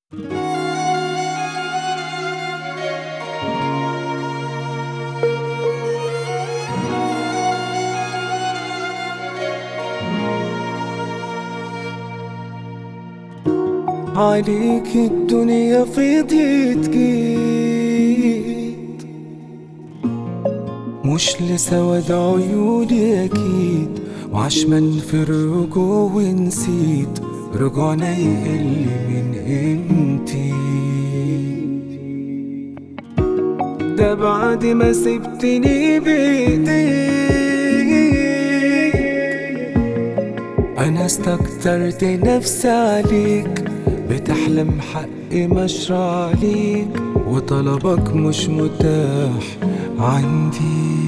عليك الدنيا فضيت جيت، مش لسواد عيوني اكيد، وعشمان في الرجوع ونسيت رجوعنا يقل من قيمتي. ده بعد ما سبتني بايديك، انا استكترت نفسي عليك، بتحلم حق مشروع عليك، وطلبك مش متاح عندي.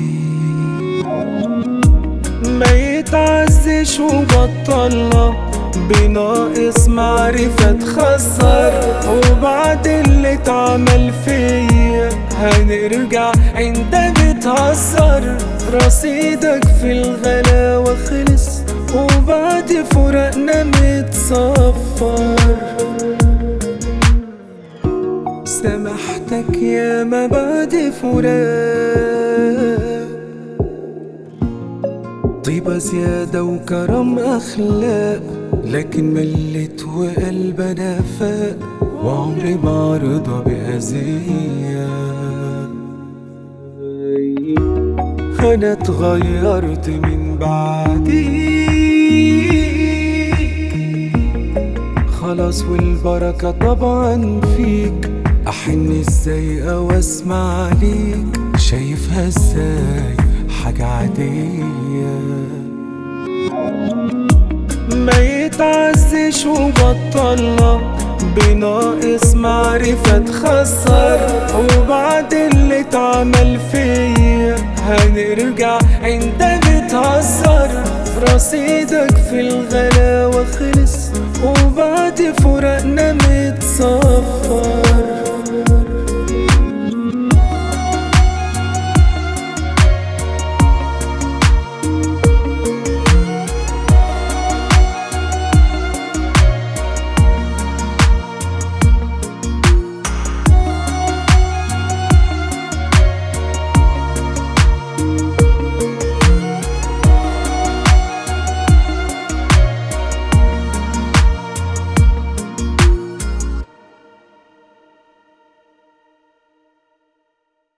ما يتعزش وبطلنا بناقص معرفة تخسر، وبعد اللي اتعمل فيا هنرجع انت بتهزر. رصيدك في الغلاوة خلص، وبعد فراقنا متصفر. سامحتك يا ما بعد فراق، طيبة زيادة وكرم أخلاق، لكن ملت وقلبنا فاق، وعمري ما رضى بأذية. أنا اتغيرت من بعديك خلاص، والبركة طبعا فيك. أحن ازاي أو أسمع عليك، شايفها ازاي حاجة عادية. ما يتعزش وبطلنا بناقص معرفة تخسر، وبعد اللي اتعمل فيا هنرجع انت بتهزر. رصيدك في الغلاوة خلص، وبعد فراقنا متصفر.